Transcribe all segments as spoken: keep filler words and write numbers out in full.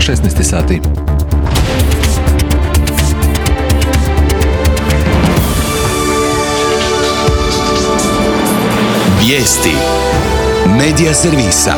šesnaest sati. Vijesti Medija servisa.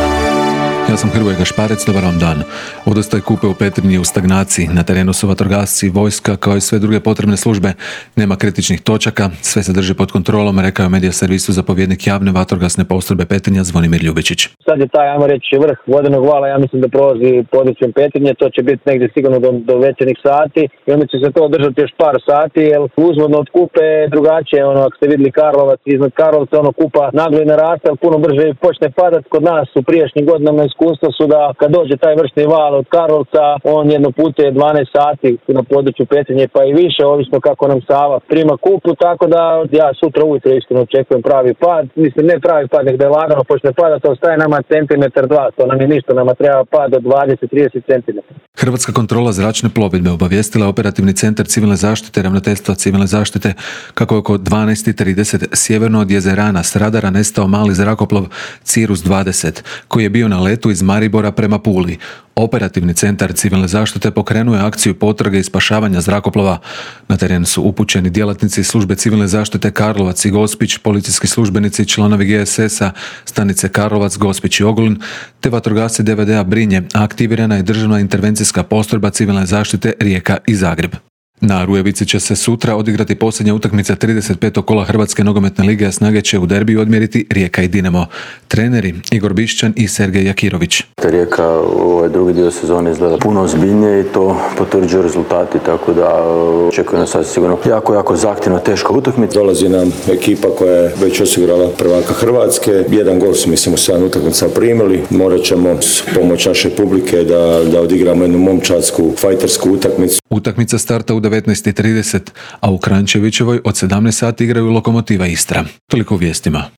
Ja sam Hrvoje Gašparec, dobar vam dan. Vodostaj Kupe u Petrinji je u stagnaciji. Na terenu su vatrogasci, vojska, kao i sve druge potrebne službe. Nema kritičnih točaka, sve se drži pod kontrolom, rekao je Medija servisu zapovjednik javne vatrogasne postrojbe Petrinja Zvonimir Ljubičić. Sad je taj, ajmo reći, vrh vodenog vala, ja mislim da prolazi područjem Petrinje, to će biti negdje sigurno do, do večernjih sati i onda će se to održati još par sati, jer uzvodno od Kupe je drugačije, ono, ako ste vidjeli Karlovac, iznad Karlovca, ono, Kupa naglo i naraste, ali puno brže počne padat. Kod nas u prijašnjim godinama iskustva su da kad dođe taj vršni val od Karlovca, on jedno putuje dvanaest sati na području Petrinje pa i više, ovisno kako nam Sava prima Kupu, tako da ja sutra ujutro iskreno očekujem pravi pad. Mislim, ne pravi pad, nek da je lagano počne padati, to ostaje nama centimetar dva, to nam je ništa, nama treba pad od dvadeset do trideset centimetara. Hrvatska kontrola zračne plovidbe obavijestila je operativni centar civilne zaštite Ravnateljstva civilne zaštite kako je oko dvanaest i trideset sjeverno od Jezerana s radara nestao mali zrakoplov Cirrus dvadeset koji je bio na letu iz Maribora prema Puli. Operativni centar civilne zaštite pokrenuo je akciju potrage i spašavanja zrakoplova. Na teren su upućeni djelatnici službe civilne zaštite Karlovac i Gospić, policijski službenici, članovi G S S-a, stanice Karlovac, Gospić i Ogulin, te vatrogasci D V D-a Brinje, a aktivirana je državna intervencijska postrojba civilne zaštite Rijeka i Zagreb. Na Rujevici će se sutra odigrati posljednja utakmica trideset petog kola Hrvatske nogometne lige, a snage će u derbiju odmjeriti Rijeka i Dinamo. Treneri Igor Bišćan i Sergej Jakirović. Rijeka ovaj drugi dio sezone izgleda puno ozbiljnije i to potvrđuju rezultati, tako da očekujem nas sigurno jako, jako zahtjevna, teška utakmica. Dolazi nam ekipa koja je već osigurala prvaka Hrvatske. Jedan gol su mislim u sedam utakmica primili. Morat ćemo s pomoć naše publike da, da odigramo jednu momčadsku fajtersku utakmicu. Utakmica starta u devetnaest i trideset, a u Kranjčevićevoj od sedamnaest sati igraju Lokomotiva Istra. Toliko u vijestima.